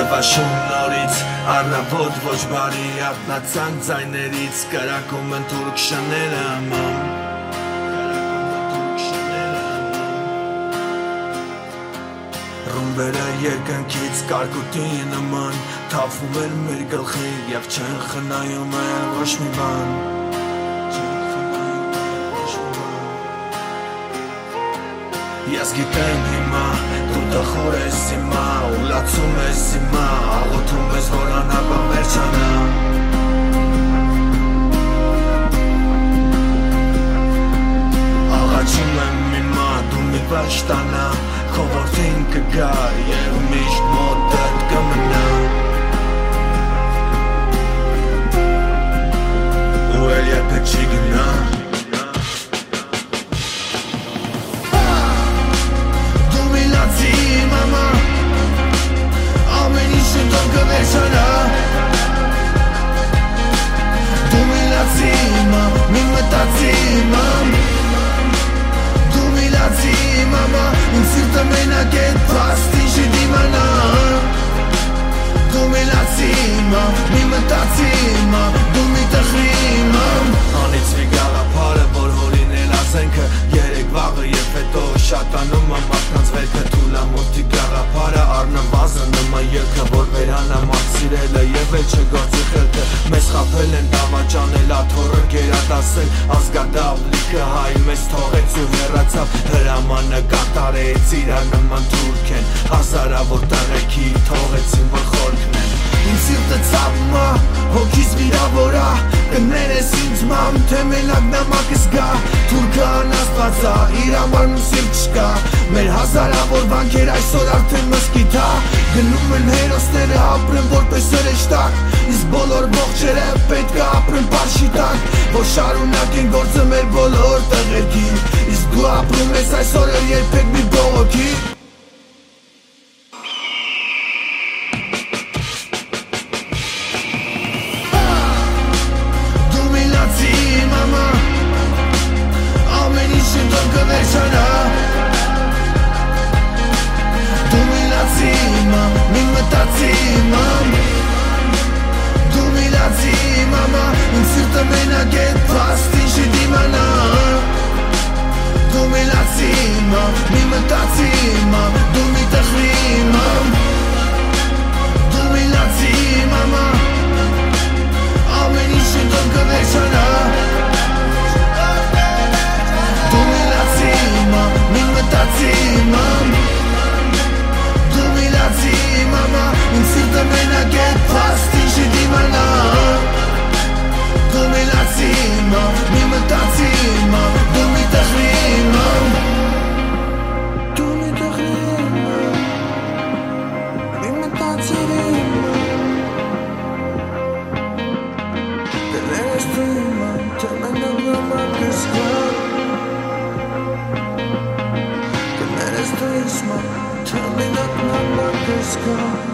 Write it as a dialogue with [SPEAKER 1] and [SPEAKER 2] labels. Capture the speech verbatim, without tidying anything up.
[SPEAKER 1] Ձևաշուն նորից առավոտ ոչ բարի արտնացանք ձայներից կրակում են թուրք շները ման Ռումբերը երկնքից կարկուտի նման թափվում են մեր գլխին և չեն խնայում են ոչ մի բան Ես գիտեմ հիմա, դու տխուր ես հիմա, ու լացում ես հիմա, աղոթում ես, որ անհապան վերջանա Աղաչում եմ հիմա, դու մի վաշտանա, քո որդին կգա և միշտ մոտդ կմնա Ու էլ երբեք չի գնա Շատանում եմ մարդկանց վերքը թուլամոտի գաղափարը առնվազն նմա ելքը որ վերանա մարդ սիրելը և էլ չգործի խելքը մեզ խապել են դավաճանել աթորը գերադասել ազգադավ լիքը հայ մեզ թողեց ու հեռացավ հրամանը կատարեց իրար նման թուրք են հազարավոր տղեքի թողեցին որ խորքն են Իմ սիրտը ծավմա, հոգիս վիրավորա Կներես ինձ մամ, թե մենակ նամակս գա Թուրքը անաստվածա, իր համար ու սիրտ չկա Մեր հազարավոր վանքեր այսօր արդեն մսկիթա Գնում են հերոսները ապրեն որպես հրեշտակ Իսկ բոլոր ողջերը պետք է ապրեն պարշիտակ Որ շարունակեն գործը մեր բոլոր տղերքին Իսկ դու ապրում ես այսօր էլ երբեք մի բողոքի
[SPEAKER 2] Tell me that my love is gone